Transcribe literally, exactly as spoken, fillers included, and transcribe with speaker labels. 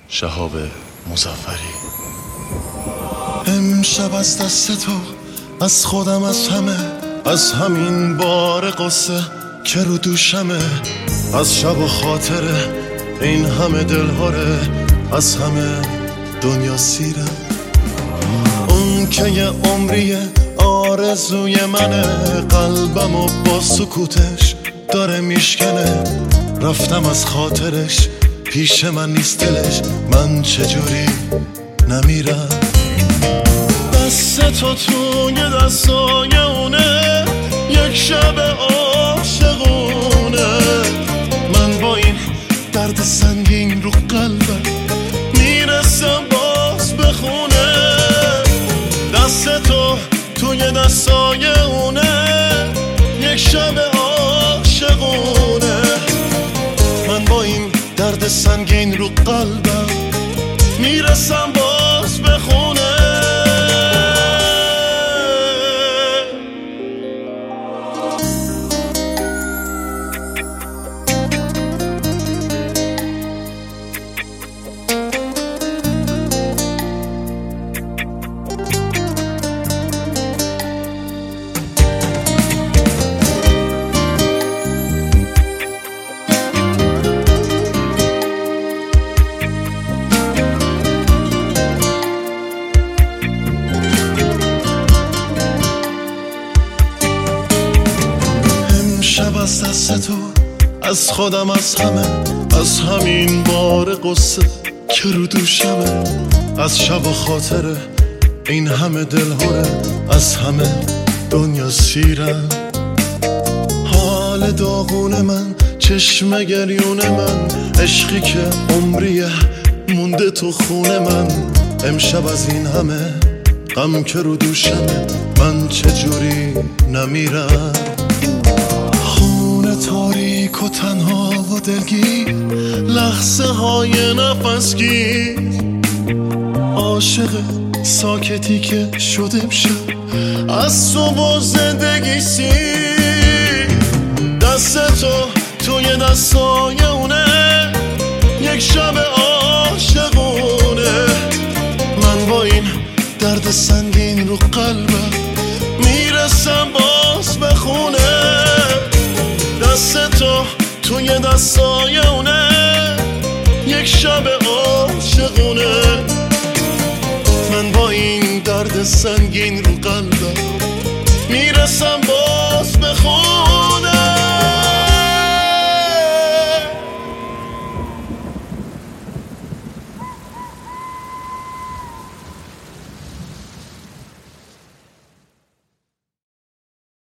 Speaker 1: شهاب مظفری.
Speaker 2: امشب از دست تو، از خودم، از همه، از همین بار قصه که رو دوشمه، از شب و خاطره این همه دلهاره، از همه دنیا سیره. اون که یه عمریه آرزوی منه، قلبم و با سکوتش داره میشکنه. رفتم از خاطرش، پیش من نیست دلش، من چجوری نمیرم. دست تو توی دستای اونه، یک شب عاشقونه. من با این درد سنگین رو قلبم میرسم باز به خونه. دست تو توی دستای اونه، یک شب عاشقونه. من با این درد سنگین رو قلبم میرسم باز به خونه. شب از دست تو، از خودم، از همه، از همین بار قصه که رو دوشمه، از شب و خاطره این همه دلهوره، از همه دنیا سیرم. حال داغون من، چشم گریون من، عشقی که عمریه مونده تو خونه من. امشب از این همه غم که رو دوشمه، من چجوری نمیرم. تاریک و تنها و دلگیر، لحظه های نفسگیر، عاشق ساکتی که شد امشب از تو و زندگی سیر. دست تو توی دستای اونه، یک شب عاشقونه. من با این درد سنگین رو قلبم میرسم باز به خونه. دست تو توی دستای اونه، یک شب عاشقونه. من با این درد سنگین رو قلب